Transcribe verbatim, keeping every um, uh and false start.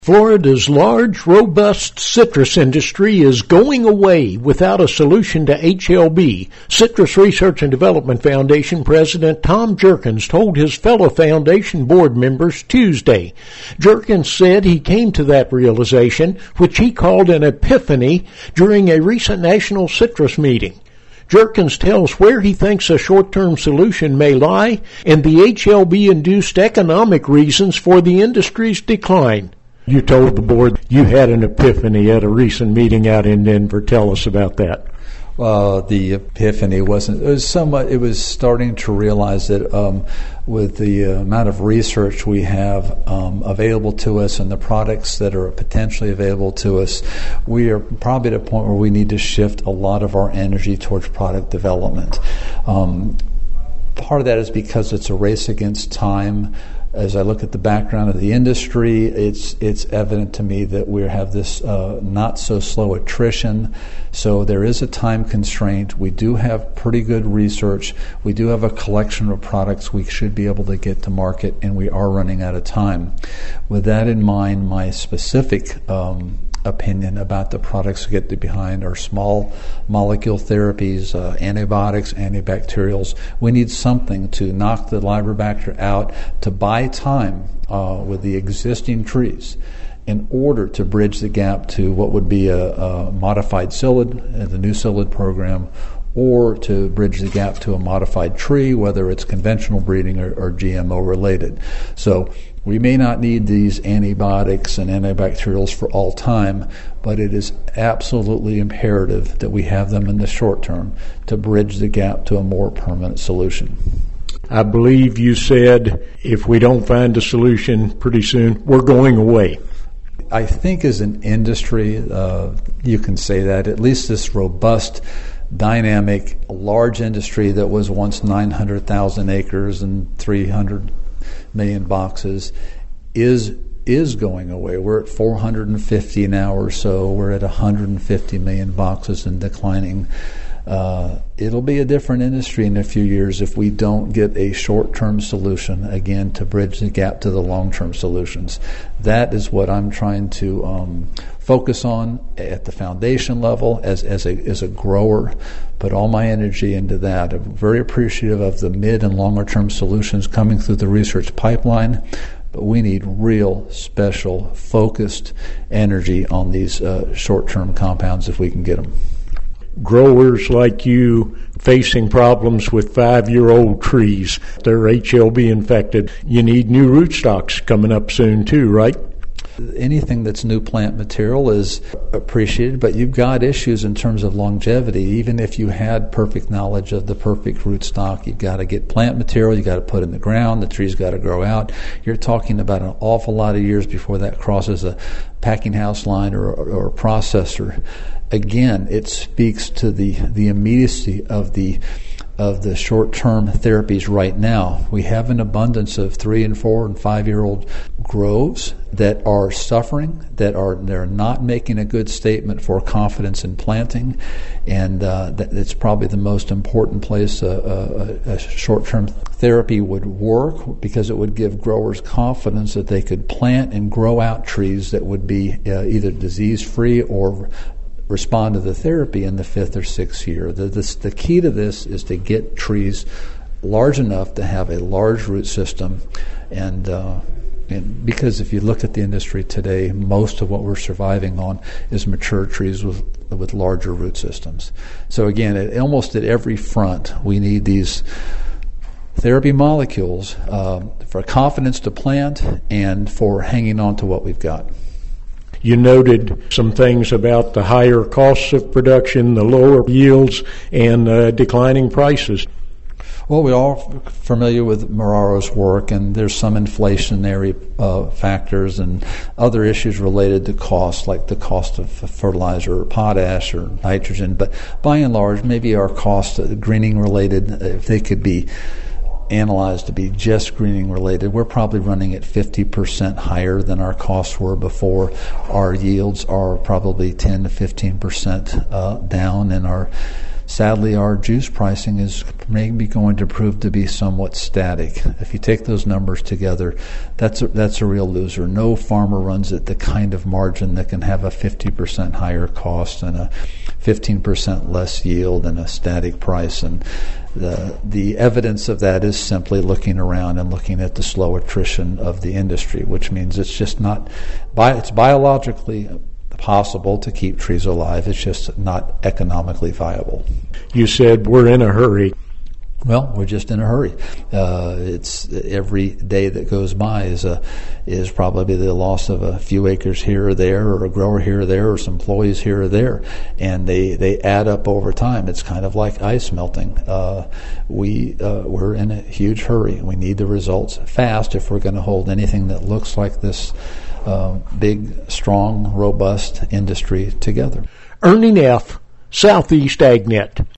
Florida's large, robust citrus industry is going away without a solution to H L B. Citrus Research and Development Foundation President Tom Jerkins told his fellow foundation board members Tuesday. Jerkins said he came to that realization, which he called an epiphany, during a recent national citrus meeting. Jerkins tells where he thinks a short-term solution may lie and the H L B-induced economic reasons for the industry's decline. You told the board you had an epiphany at a recent meeting out in Denver. Tell us about that. Uh, the epiphany wasn't, it was somewhat, it was starting to realize that um, with the amount of research we have um, available to us and the products that are potentially available to us, we are probably at a point where we need to shift a lot of our energy towards product development. Um, part of that is because it's a race against time. As I look at the background of the industry, it's it's evident to me that we have this uh, not so slow attrition. So there is a time constraint. We do have pretty good research. We do have a collection of products we should be able to get to market, and we are running out of time. With that in mind, my specific um, opinion about the products we get behind are small molecule therapies, uh, antibiotics, antibacterials. We need something to knock the Librobacter out, to buy time uh, with the existing trees in order to bridge the gap to what would be a, a modified psyllid, uh, the new psyllid program, or to bridge the gap to a modified tree, whether it's conventional breeding or, or G M O related. So we may not need these antibiotics and antibacterials for all time, but it is absolutely imperative that we have them in the short term to bridge the gap to a more permanent solution. I believe you said if we don't find a solution pretty soon, we're going away. I think as an industry, uh, you can say that. At least this robust, dynamic, large industry that was once nine hundred thousand acres and three hundred million boxes is is going away. We're at four hundred fifty now or so. We're at one hundred fifty million boxes and declining. Uh, it'll be a different industry in a few years if we don't get a short-term solution, again, to bridge the gap to the long-term solutions. That is what I'm trying to um, focus on at the foundation level as, as, a, as a grower, put all my energy into that. I'm very appreciative of the mid and longer-term solutions coming through the research pipeline, but we need real, special, focused energy on these uh, short-term compounds if we can get them. Growers like you facing problems with five-year-old trees, they're H L B infected. You need new rootstocks coming up soon too, right? Anything that's new plant material is appreciated, but you've got issues in terms of longevity. Even if you had perfect knowledge of the perfect rootstock, you've got to get plant material, you've got to put it in the ground, the tree's got to grow out. You're talking about an awful lot of years before that crosses a packing house line or, or a processor. Again, it speaks to the, the immediacy of the of the short-term therapies right now. We have an abundance of three and four and five-year-old groves that are suffering, that are they're not making a good statement for confidence in planting, and uh, that it's probably the most important place a, a, a short-term therapy would work, because it would give growers confidence that they could plant and grow out trees that would be uh, either disease-free or respond to the therapy in the fifth or sixth year. The, this, the key to this is to get trees large enough to have a large root system, and, uh, and because if you look at the industry today, most of what we're surviving on is mature trees with with larger root systems. So again, at, almost at every front, we need these therapy molecules uh, for confidence to plant and for hanging on to what we've got. You noted some things about the higher costs of production, the lower yields, and uh, declining prices. Well, we're all familiar with Muraro's work, and there's some inflationary uh, factors and other issues related to cost, like the cost of fertilizer or potash or nitrogen. But by and large, maybe our cost, uh, greening related, if they could be analyzed to be just greening related, we're probably running at fifty percent higher than our costs were before. Our yields are probably ten to fifteen percent uh, down, and our sadly, our juice pricing is maybe going to prove to be somewhat static. If you take those numbers together, that's a, that's a real loser. No farmer runs at the kind of margin that can have a fifty percent higher cost and a fifteen percent less yield and a static price. And the the evidence of that is simply looking around and looking at the slow attrition of the industry, which means it's just not, bi- it's biologically possible to keep trees alive. It's just not economically viable. You said we're in a hurry. Well, we're just in a hurry. Uh, it's every day that goes by is a is probably the loss of a few acres here or there, or a grower here or there, or some employees here or there, and they, they add up over time. It's kind of like ice melting. Uh, we uh, we're in a huge hurry. We need the results fast if we're going to hold anything that looks like this uh, big, strong, robust industry together. Ernie Neff, Southeast AgNet.